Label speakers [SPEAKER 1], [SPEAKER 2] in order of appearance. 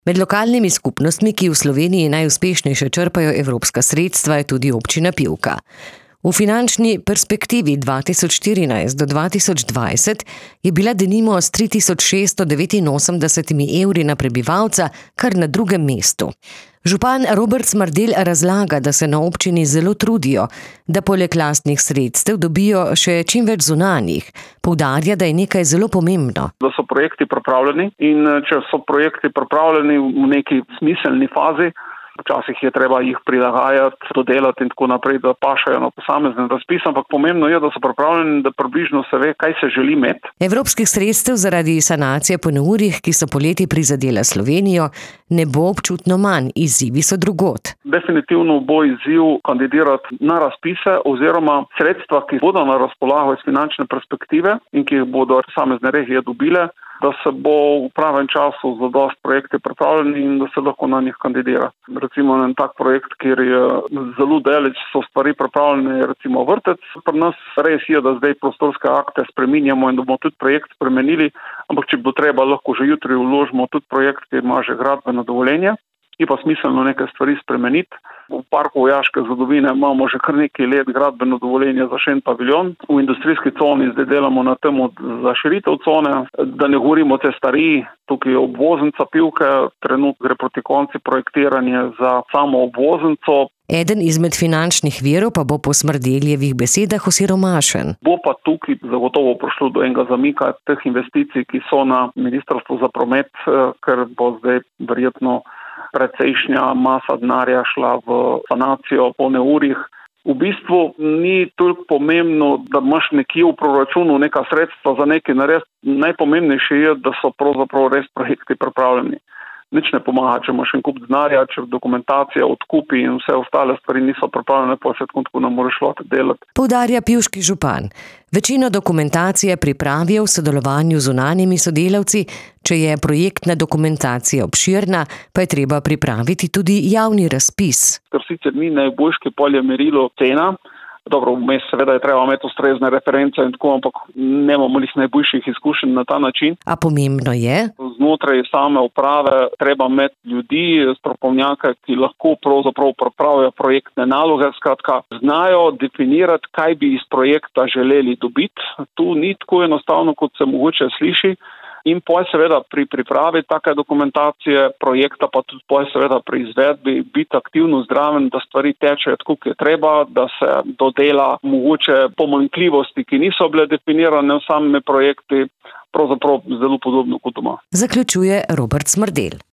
[SPEAKER 1] Med lokalnimi skupnostmi, ki v Sloveniji najuspešnejše črpajo evropska sredstva, je tudi občina Pivka. V finančni perspektivi 2014 do 2020 je bila denimo s 3689 evri na prebivalca kar na drugem mestu. Župan Robert Smrdelj razlaga, da se na občini zelo trudijo, da poleg lastnih sredstev dobijo še čim več zunanjih. Poudarja, da je nekaj zelo pomembno.
[SPEAKER 2] Da so projekti pripravljeni in če so projekti pripravljeni v neki smiselni fazi, včasih je treba jih prilagajati, dodelati in tako naprej, da pašajo na posamezen razpis, ampak pomembno je, da so pripravljeni, da približno se ve, kaj se želi imeti.
[SPEAKER 1] Evropskih sredstev zaradi sanacije po neurjih, ki so poleti prizadela Slovenijo, ne bo občutno manj, izzivi so drugod.
[SPEAKER 2] Definitivno bo izziv kandidirati na razpise oziroma sredstva, ki bodo na razpolago iz finančne perspektive in ki jih bodo posamezne regije dobile, da se bo v pravem času zadost projekti pripravljeni in da se lahko na njih kandidira. Recimo en tak projekt, kjer je zelo daleč so stvari pripravljene, recimo vrtec. Pri nas res je, da zdaj prostorske akte spreminjamo in da bomo tudi projekt spremenili, ampak če bo treba, lahko že jutri vložimo tudi projekt, ki ima že gradbeno dovoljenje. Je pa smiselno nekaj stvari spremeniti. V parku vojaške zgodovine imamo že kar nekaj let gradbeno dovoljenje za še en paviljon. V industrijski coni zdaj delamo na tem za širitev cone, da ne govorimo o te stari, tukaj je obvoznica Pivke, trenutno gre proti konci projektiranje za samo obvoznico.
[SPEAKER 1] Eden izmed finančnih virov pa bo po Smrdeljevih besedah osiromašen.
[SPEAKER 2] Bo pa tukaj zagotovo prišlo do enega zamika teh investicij, ki so na Ministrstvu za promet, ker bo zdaj verjetno precejšnja masa denarja šla v sanacijo po neurjih. V bistvu ni toliko pomembno, da imaš nekje v proračunu neka sredstva za nekaj narediti. Najpomembnejše je, da so pravzaprav res projekti pripravljeni. Nič ne pomaga, če imaš en kup denarja, če dokumentacija, odkupi in vse ostale stvari niso pripravljene, pa se tako ne moreš loti delati.
[SPEAKER 1] Poudarja pivški župan. Večino dokumentacije pripravijo v sodelovanju z zunanjimi sodelavci, če je projektna dokumentacija obširna, pa je treba pripraviti tudi javni razpis.
[SPEAKER 2] Ker sicer ni najboljše polje merilo cena, dobro, vmes seveda je treba imeti ustrezne reference in tako, ampak nemamo najboljših izkušenj na ta način.
[SPEAKER 1] A pomembno je?
[SPEAKER 2] Znotraj same uprave treba imeti ljudi, strokovnjake, ki lahko pravzaprav pripravijo projektne naloge, skratka, znajo definirati, kaj bi iz projekta želeli dobiti. Tu ni tako enostavno, kot se mogoče sliši. In potem seveda pri pripravi take dokumentacije projekta, pa tudi potem seveda pri izvedbi biti aktivno zdraven, da stvari tečejo tako, kot je treba, da se dodela mogoče pomanjkljivosti, ki niso bile definirane v samem projekti, pravzaprav zelo podobno kot doma.
[SPEAKER 1] Zaključuje Robert Smrdelj.